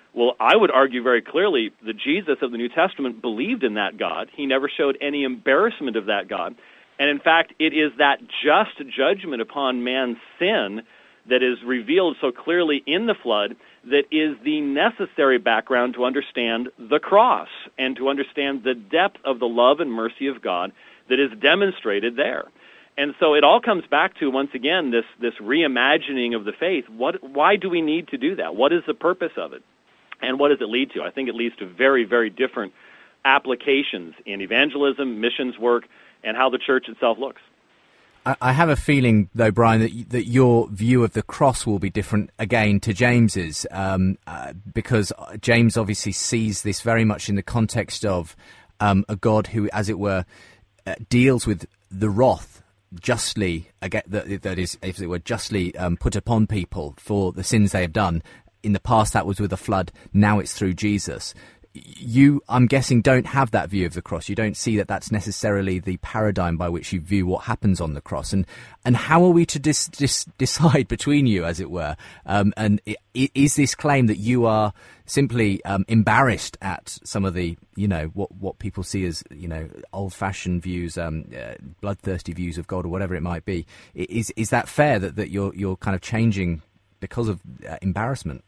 Well, I would argue very clearly the Jesus of the New Testament believed in that God. He never showed any embarrassment of that God. And in fact, it is that just judgment upon man's sin that is revealed so clearly in the flood that is the necessary background to understand the cross and to understand the depth of the love and mercy of God that is demonstrated there. And so it all comes back to, once again, this this reimagining of the faith. What, why do we need to do that? What is the purpose of it? And what does it lead to? I think it leads to very, very different applications in evangelism, missions work, and how the church itself looks. I have a feeling, though, Brian, that that your view of the cross will be different again to James's, um, uh, because James obviously sees this very much in the context of um, a God who, as it were, uh, deals with the wrath justly, that, that is, if it were, justly um, put upon people for the sins they have done. In the past, that was with a flood. Now it's through Jesus. You, I'm guessing, don't have that view of the cross. You don't see that that's necessarily the paradigm by which you view what happens on the cross. And and how are we to dis, dis, decide between you, as it were? Um, and is this claim that you are simply um, embarrassed at some of the, you know, what what people see as, you know, old-fashioned views, um, uh, bloodthirsty views of God, or whatever it might be? Is is that fair that, that you're you're kind of changing because of uh, embarrassment?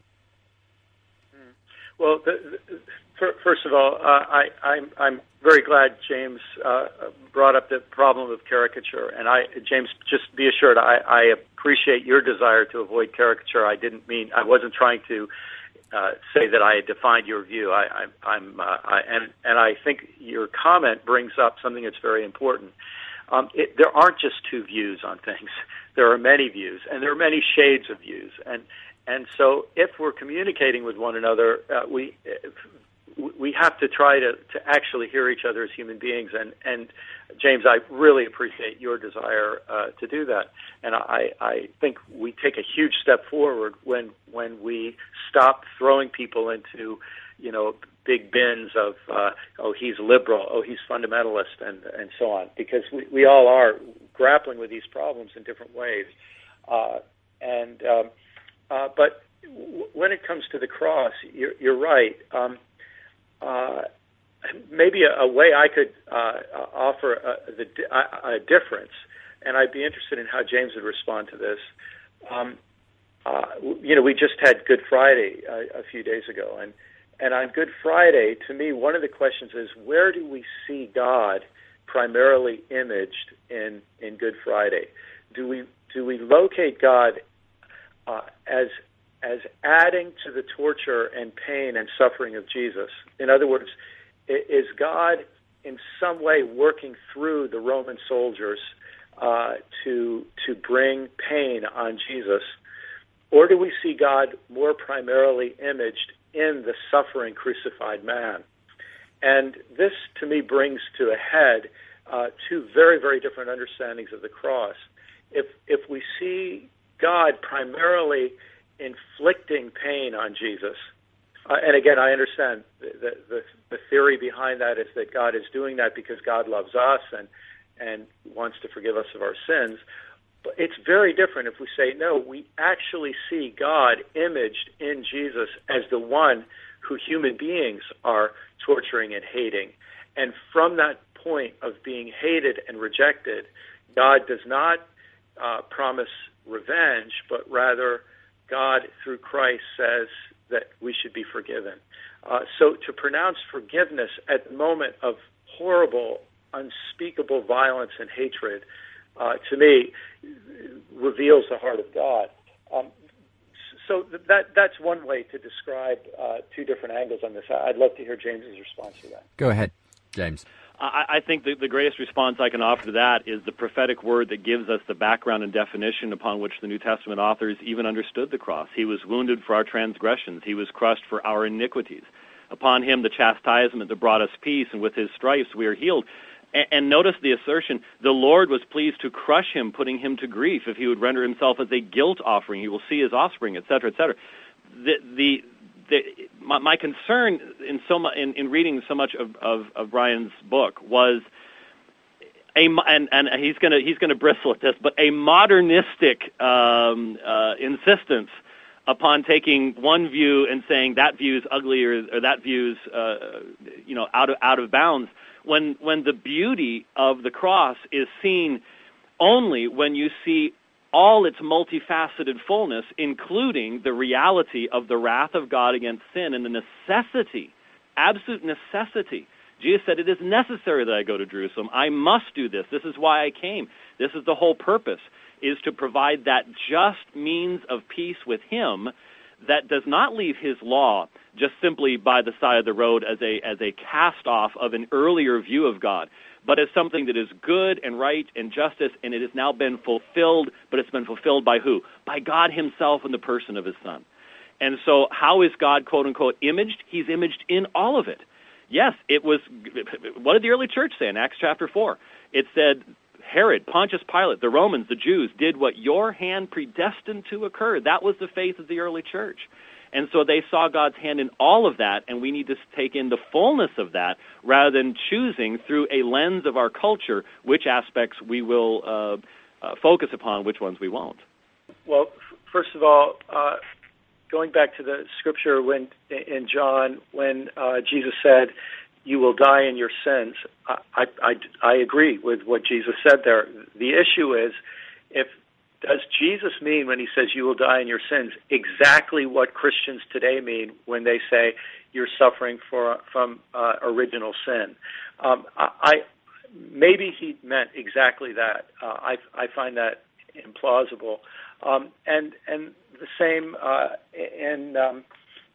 Well, the, the, first of all, uh, I, I'm, I'm very glad James uh, brought up the problem of caricature. And I, James, just be assured, I, I appreciate your desire to avoid caricature. I didn't mean, I wasn't trying to uh, say that I had defined your view. I, I, I'm, uh, I, and, and I think your comment brings up something that's very important. Um, it, there aren't just two views on things. There are many views, and there are many shades of views. And and so, if we're communicating with one another, uh, we we have to try to, to actually hear each other as human beings. And, and James, I really appreciate your desire uh, to do that. And I, I think we take a huge step forward when when we stop throwing people into, you know, big bins of, uh, oh, he's liberal, oh, he's fundamentalist, and, and so on, because we, we all are grappling with these problems in different ways. Uh, and um, uh, but w- when it comes to the cross, you're, you're right. Um, uh, maybe a, a way I could uh, offer a, the, a, a difference, and I'd be interested in how James would respond to this. Um, uh, you know, we just had Good Friday uh, a few days ago, and And on Good Friday, to me, one of the questions is, where do we see God primarily imaged in, in Good Friday? Do we do we locate God uh, as as adding to the torture and pain and suffering of Jesus? In other words, is God in some way working through the Roman soldiers uh, to to bring pain on Jesus, or do we see God more primarily imaged in the suffering crucified man? And this, to me, brings to a head uh, two very, very different understandings of the cross. If if we see God primarily inflicting pain on Jesus, uh, and again, I understand the, the the theory behind that is that God is doing that because God loves us and and wants to forgive us of our sins. But it's very different if we say, no, we actually see God imaged in Jesus as the one who human beings are torturing and hating. And from that point of being hated and rejected, God does not uh, promise revenge, but rather God, through Christ, says that we should be forgiven. Uh, so to pronounce forgiveness at the moment of horrible, unspeakable violence and hatred, Uh, to me, reveals the heart of God. Um, so that that's one way to describe uh, two different angles on this. I'd love to hear James's response to that. Go ahead, James. I, I think the, the greatest response I can offer to that is the prophetic word that gives us the background and definition upon which the New Testament authors even understood the cross. He was wounded for our transgressions. He was crushed for our iniquities. Upon him the chastisement that brought us peace, and with his stripes we are healed. And notice the assertion, the Lord was pleased to crush him, putting him to grief. If he would render himself as a guilt offering, he will see his offspring, et cetera, et cetera. The, the, the, my, my concern in, so mu- in, in reading so much of, of, of Brian's book was, a, and, and he's going to he's going to bristle at this, but a modernistic um, uh, insistence upon taking one view and saying that view's ugly or, or that view's uh, you know out of out of bounds. When when the beauty of the cross is seen only when you see all its multifaceted fullness, including the reality of the wrath of God against sin and the necessity, absolute necessity. Jesus said, it is necessary that I go to Jerusalem. I must do this. This is why I came. This is the whole purpose, is to provide that just means of peace with him that does not leave his law just simply by the side of the road as a as a cast-off of an earlier view of God, but as something that is good and right and justice, and it has now been fulfilled, but it's been fulfilled by who? By God himself in the person of his Son. And so how is God, quote-unquote, imaged? He's imaged in all of it. Yes, it was, what did the early church say in Acts chapter four? It said, Herod, Pontius Pilate, the Romans, the Jews, did what your hand predestined to occur. That was the faith of the early church. And so they saw God's hand in all of that, and we need to take in the fullness of that rather than choosing through a lens of our culture which aspects we will uh, uh, focus upon, which ones we won't. Well, f- first of all, uh, going back to the scripture when in John, when uh, Jesus said, you will die in your sins, I, I, I agree with what Jesus said there. The issue is, if does Jesus mean when he says you will die in your sins exactly what Christians today mean when they say you're suffering for, from uh, original sin? Um, I, I maybe he meant exactly that. Uh, I, I find that implausible. Um, and and the same uh, in um,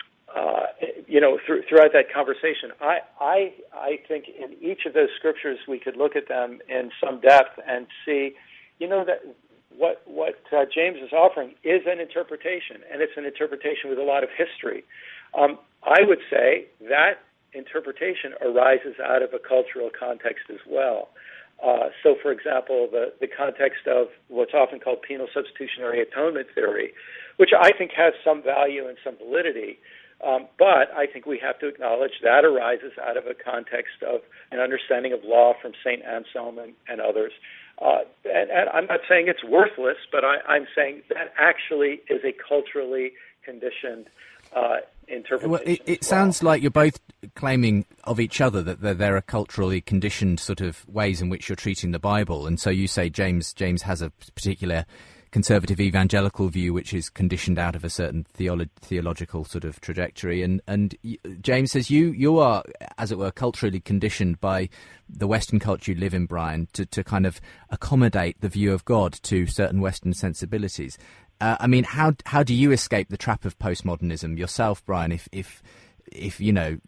uh, you know th- throughout that conversation. I, I I think in each of those scriptures we could look at them in some depth and see, you know, that what what uh, James is offering is an interpretation, and it's an interpretation with a lot of history. Um, I would say that interpretation arises out of a cultural context as well. Uh, so, for example, the, the context of what's often called penal substitutionary atonement theory, which I think has some value and some validity, um, but I think we have to acknowledge that arises out of a context of an understanding of law from Saint Anselm and, and others. Uh, and, and I'm not saying it's worthless, but I, I'm saying that actually is a culturally conditioned uh, interpretation. Well, it, it well. sounds like you're both claiming of each other that there, there are culturally conditioned sort of ways in which you're treating the Bible, and so you say James James has a particular conservative evangelical view which is conditioned out of a certain theolo- theological sort of trajectory, and and James says you you are, as it were, culturally conditioned by the Western culture you live in, Brian, to, to kind of accommodate the view of God to certain Western sensibilities. Uh, I mean, how how do you escape the trap of postmodernism yourself, Brian? If if if you know,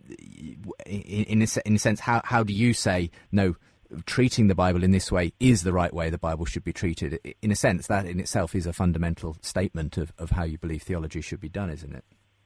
in in a, in a sense, how how do you say no? Treating the Bible in this way is the right way the Bible should be treated. In a sense, that in itself is a fundamental statement of, of how you believe theology should be done, isn't it?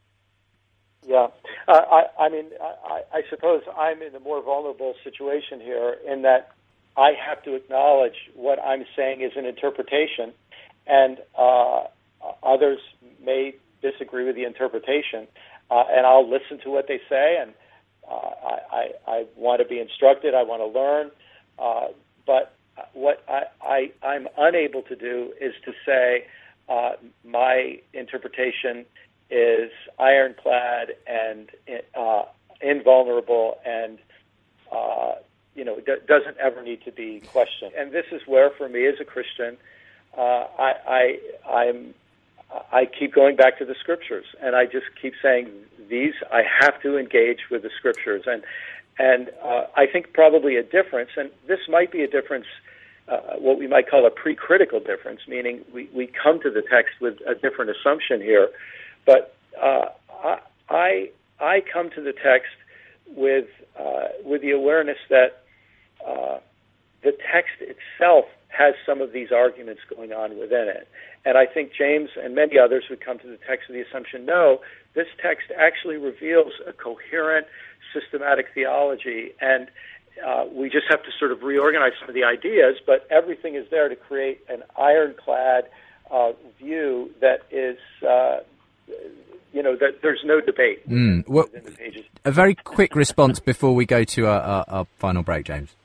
Yeah. Uh, I, I mean, I, I suppose I'm in a more vulnerable situation here in that I have to acknowledge what I'm saying is an interpretation, and uh, others may disagree with the interpretation, uh, and I'll listen to what they say, and uh, I, I, I want to be instructed, I want to learn. Uh, but what I, I, I'm unable to do is to say uh, my interpretation is ironclad and uh, invulnerable and, uh, you know, d- doesn't ever need to be questioned. And this is where, for me as a Christian, uh, I, I, I'm, I keep going back to the Scriptures, and I just keep saying these, I have to engage with the Scriptures. And And uh, I think probably a difference, and this might be a difference, uh, what we might call a pre-critical difference, meaning we, we come to the text with a different assumption here. But uh, I I come to the text with uh, with the awareness that uh, the text itself has some of these arguments going on within it. And I think James and many others would come to the text with the assumption, no, this text actually reveals a coherent, systematic theology, and uh, we just have to sort of reorganize some of the ideas, but everything is there to create an ironclad uh, view that is, uh, you know, that there's no debate mm. well, within the pages. A very quick response before we go to our, our, our final break, James.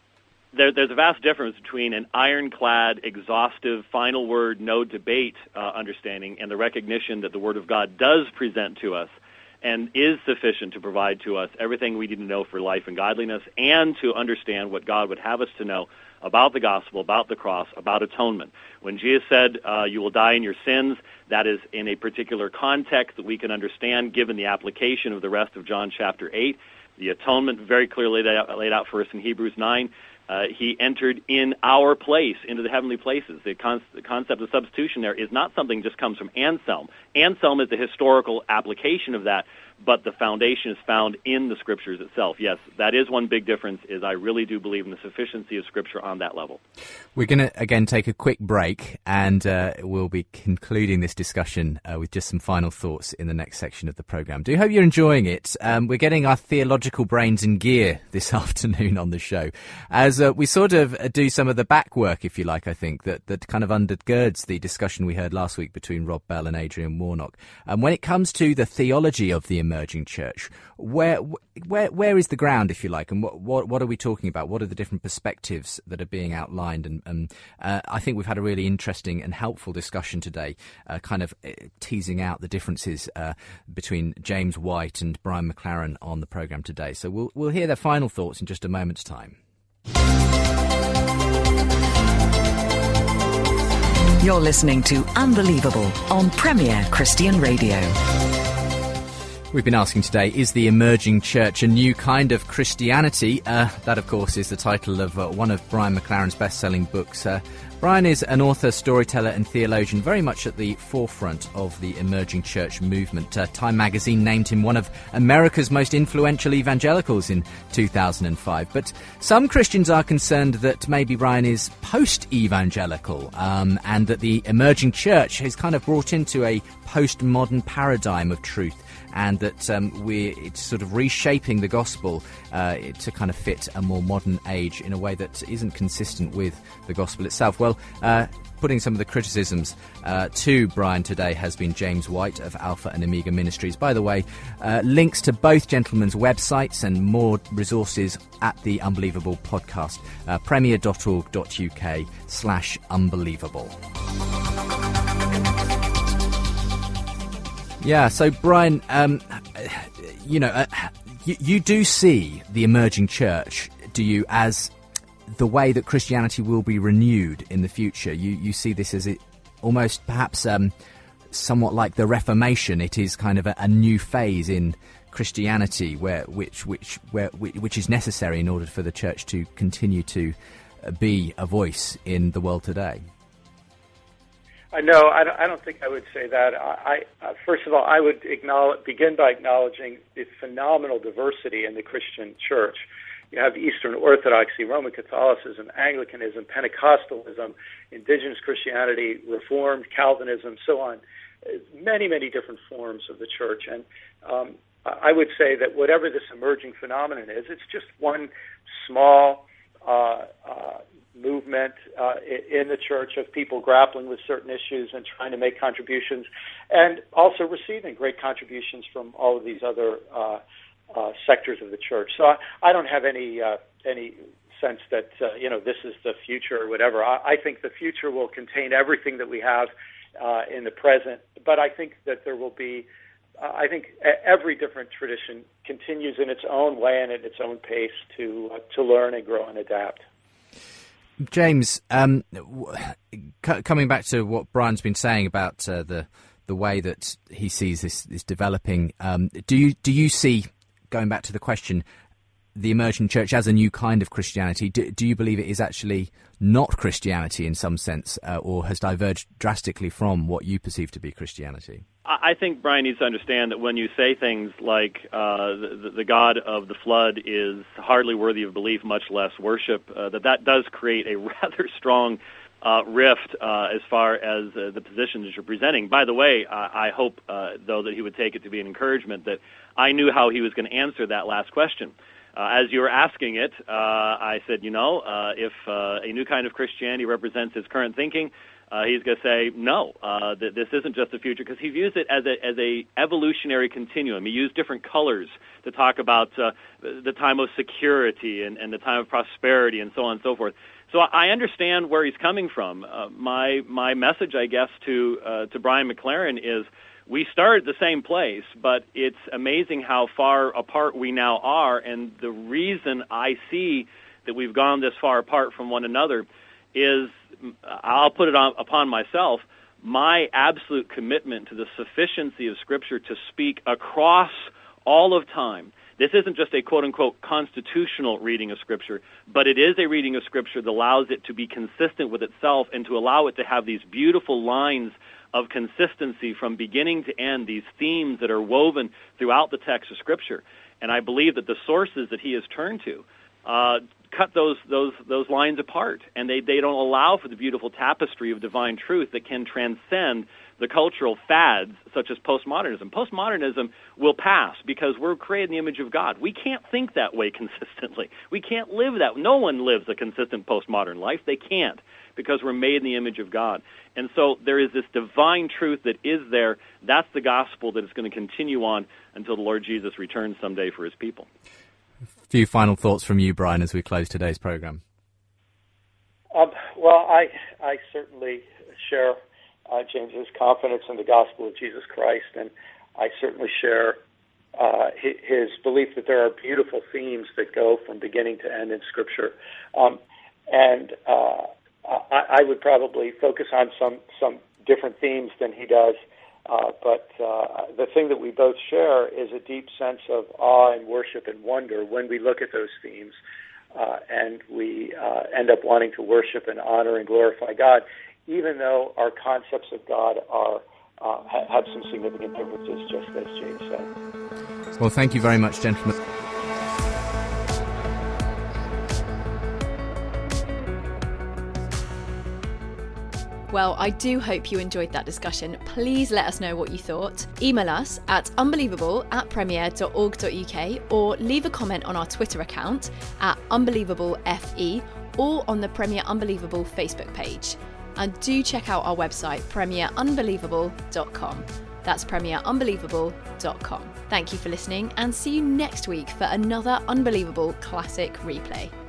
there, there's a vast difference between an ironclad, exhaustive, final word, no debate uh, understanding and the recognition that the Word of God does present to us and is sufficient to provide to us everything we need to know for life and godliness, and to understand what God would have us to know about the gospel, about the cross, about atonement. When Jesus said, uh, you will die in your sins, that is in a particular context that we can understand given the application of the rest of John chapter eight. The atonement very clearly laid out, laid out for us in Hebrews nine. Uh, he entered in our place, into the heavenly places. The, con- the concept of substitution there is not something that just comes from Anselm. Anselm is the historical application of that, but the foundation is found in the Scriptures itself. Yes, that is one big difference, is I really do believe in the sufficiency of Scripture on that level. We're going to, again, take a quick break, and uh, we'll be concluding this discussion uh, with just some final thoughts in the next section of the programme. Do hope you're enjoying it. Um, we're getting our theological brains in gear this afternoon on the show, as uh, we sort of do some of the back work, if you like, I think, that, that kind of undergirds the discussion we heard last week between Rob Bell and Adrian Warnock. And when it comes to the theology of the emerging church, where where where is the ground, if you like, and what what, what are we talking about? What are the different perspectives that are being outlined? And, and uh, I think we've had a really interesting and helpful discussion today, uh, kind of uh, teasing out the differences uh, between James White and Brian McLaren on the programme today. So we'll we'll hear their final thoughts in just a moment's time. You're listening to Unbelievable on Premier Christian Radio. We've been asking today, is the emerging church a new kind of Christianity? Uh, that, of course, is the title of uh, one of Brian McLaren's best-selling books. Uh, Brian is an author, storyteller and theologian, very much at the forefront of the emerging church movement. Uh, Time magazine named him one of America's most influential evangelicals in two thousand five. But some Christians are concerned that maybe Brian is post-evangelical um, and that the emerging church has kind of brought into a postmodern paradigm of truth, and that um, we're it's sort of reshaping the gospel uh, to kind of fit a more modern age in a way that isn't consistent with the gospel itself. Well, uh, putting some of the criticisms uh, to Brian today has been James White of Alpha and Omega Ministries. By the way, uh, links to both gentlemen's websites and more resources at the Unbelievable podcast, uh, premier.org.uk slash unbelievable. Yeah, so Brian, um, you know, uh, you, you do see the emerging church, do you, as the way that Christianity will be renewed in the future? You you see this as it almost perhaps um, somewhat like the Reformation. It is kind of a, a new phase in Christianity, where which which where which is necessary in order for the church to continue to be a voice in the world today. I know. I don't, I don't think I would say that. I, I uh, first of all, I would acknowledge, begin by acknowledging the phenomenal diversity in the Christian church. You have Eastern Orthodoxy, Roman Catholicism, Anglicanism, Pentecostalism, Indigenous Christianity, Reformed, Calvinism, so on. Many, many different forms of the church. And um, I would say that whatever this emerging phenomenon is, it's just one small uh, uh, movement uh, in the church of people grappling with certain issues and trying to make contributions, and also receiving great contributions from all of these other uh, uh, sectors of the church. So I, I don't have any uh, any sense that uh, you know this is the future or whatever. I, I think the future will contain everything that we have uh, in the present, but I think that there will be. Uh, I think every different tradition continues in its own way and at its own pace to uh, to learn and grow and adapt. James, um, c- coming back to what Brian's been saying about uh, the the way that he sees this, this developing, um, do you do you see, going back to the question, the emerging church as a new kind of Christianity? Do, do you believe it is actually not Christianity in some sense, uh, or has diverged drastically from what you perceive to be Christianity? I think Brian needs to understand that when you say things like uh, the, the God of the flood is hardly worthy of belief, much less worship, uh, that that does create a rather strong uh, rift uh, as far as uh, the position that you're presenting. By the way, I, I hope, uh, though, that he would take it to be an encouragement that I knew how he was going to answer that last question. Uh, as you were asking it, uh, I said, you know, uh, if uh, a new kind of Christianity represents his current thinking, Uh, he's going to say, no, uh, that this isn't just the future, because he views it as a as a evolutionary continuum. He used different colors to talk about uh, the time of security and, and the time of prosperity and so on and so forth. So I understand where he's coming from. Uh, my my message, I guess, to uh, to Brian McLaren is we started the same place, but it's amazing how far apart we now are, and the reason I see that we've gone this far apart from one another is, I'll put it on, upon myself, my absolute commitment to the sufficiency of Scripture to speak across all of time. This isn't just a quote-unquote constitutional reading of Scripture, but it is a reading of Scripture that allows it to be consistent with itself and to allow it to have these beautiful lines of consistency from beginning to end, these themes that are woven throughout the text of Scripture. And I believe that the sources that he has turned to uh, cut those those those lines apart, and they, they don't allow for the beautiful tapestry of divine truth that can transcend the cultural fads such as postmodernism. Postmodernism will pass because we're created in the image of God. We can't think that way consistently. We can't live that. No one lives a consistent postmodern life. They can't, because we're made in the image of God. And so there is this divine truth that is there. That's the gospel that is going to continue on until the Lord Jesus returns someday for his people. A few final thoughts from you, Brian, as we close today's program. Um, well, I I certainly share uh, James's confidence in the gospel of Jesus Christ, and I certainly share uh, his belief that there are beautiful themes that go from beginning to end in Scripture. Um, and uh, I, I would probably focus on some, some different themes than he does. Uh, but uh, the thing that we both share is a deep sense of awe and worship and wonder when we look at those themes, uh, and we uh, end up wanting to worship and honor and glorify God, even though our concepts of God are uh, have some significant differences, just as James said. Well, thank you very much, gentlemen. Well, I do hope you enjoyed that discussion. Please let us know what you thought. Email us at unbelievable at premier dot org dot uk or leave a comment on our Twitter account at unbelievablefe or on the Premier Unbelievable Facebook page. And do check out our website, premier unbelievable dot com. That's premier unbelievable dot com. Thank you for listening, and see you next week for another Unbelievable Classic Replay.